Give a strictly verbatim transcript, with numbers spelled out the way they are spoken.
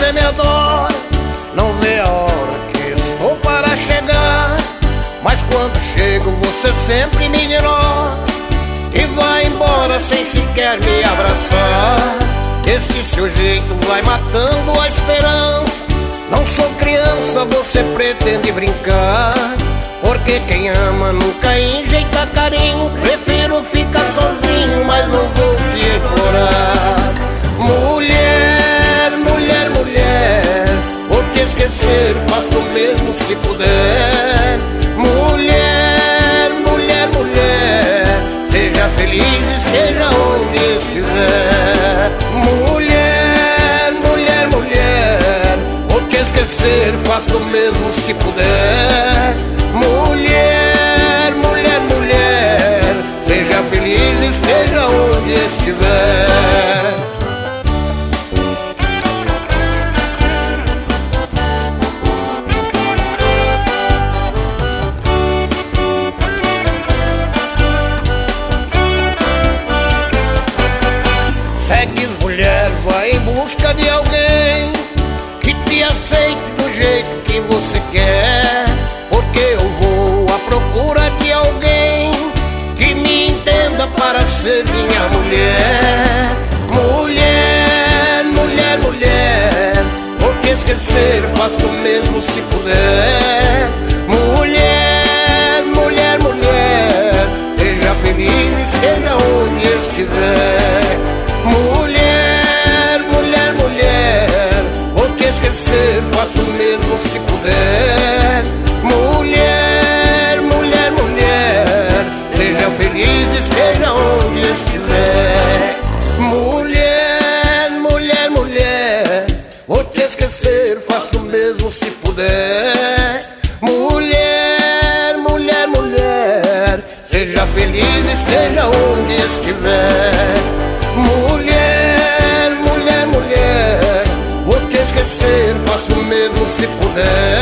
você me adora, não vê a hora que estou para chegar. Mas quando chego você sempre me ignora e vai embora sem sequer me abraçar. Este seu jeito vai matando a esperança. Não sou criança, você pretende brincar, porque quem ama nunca enjeita carinho. Prefiro ficar sozinho, mas não vou te implorar. Mulher, mulher, mulher, por que esquecer? Faço o mesmo se puder. Mulher, mulher, mulher, seja feliz, esteja onde estiver. Mulher, mulher, mulher, por que esquecer? Faço o mesmo se puder. Mulher, mulher, mulher, seja feliz, esteja onde estiver. Segues, mulher, vai em busca de alguém que te aceite do jeito que você quer, porque eu vou à procura de alguém que me entenda para ser minha mulher. Mulher, mulher, mulher, por que esquecer? Faço o mesmo se puder. Mulher, mulher, mulher, seja feliz, esteja onde estiver. Mulher, mulher, mulher, por que esquecer? Faço o mesmo se puder. Mulher, mulher, mulher, seja feliz, esteja onde estiver. Mulher, mulher, mulher, por que esquecer? Faço o mesmo se puder. Mulher, mulher, mulher, seja feliz, esteja onde estiver. Mulher, mulher, mulher, por que esquecer? Faço o mesmo se puder.